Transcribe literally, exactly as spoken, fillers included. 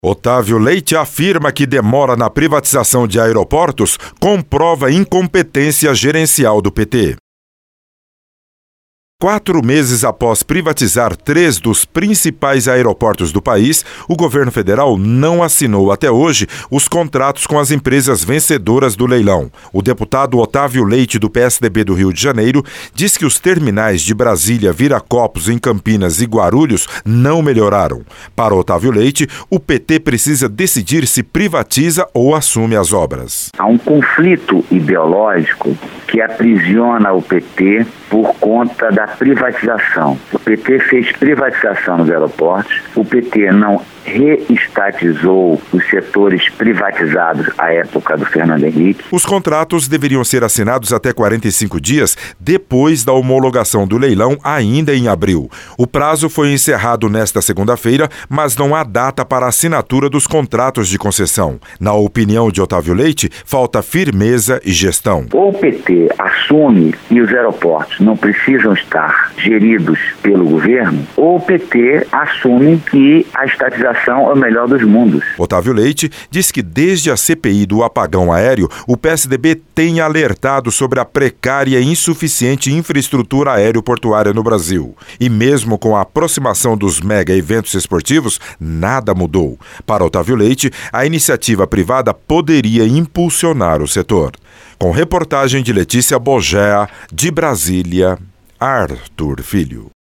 Otávio Leite afirma que demora na privatização de aeroportos comprova incompetência gerencial do P T. Quatro meses após privatizar três dos principais aeroportos do país, o governo federal não assinou até hoje os contratos com as empresas vencedoras do leilão. O deputado Otávio Leite, do P S D B do Rio de Janeiro, diz que os terminais de Brasília, Viracopos, em Campinas e Guarulhos não melhoraram. Para Otávio Leite, o P T precisa decidir se privatiza ou assume as obras. Há um conflito ideológico que aprisiona o P T por conta da privatização. O P T fez privatização nos aeroportos, o P T não reestatizou os setores privatizados à época do Fernando Henrique. Os contratos deveriam ser assinados até quarenta e cinco dias depois da homologação do leilão, ainda em abril. O prazo foi encerrado nesta segunda-feira, mas não há data para a assinatura dos contratos de concessão. Na opinião de Otávio Leite, falta firmeza e gestão. Ou o P T assume e os aeroportos não precisam estar geridos pelo governo, ou o P T assume que a estatização é o melhor dos mundos. Otávio Leite diz que desde a C P I do apagão aéreo, o P S D B tem alertado sobre a precária e insuficiente infraestrutura aeroportuária no Brasil. E mesmo com a aproximação dos mega eventos esportivos, nada mudou. Para Otávio Leite, a iniciativa privada poderia impulsionar o setor. Com reportagem de Letícia Bogea, de Brasília, Arthur Filho.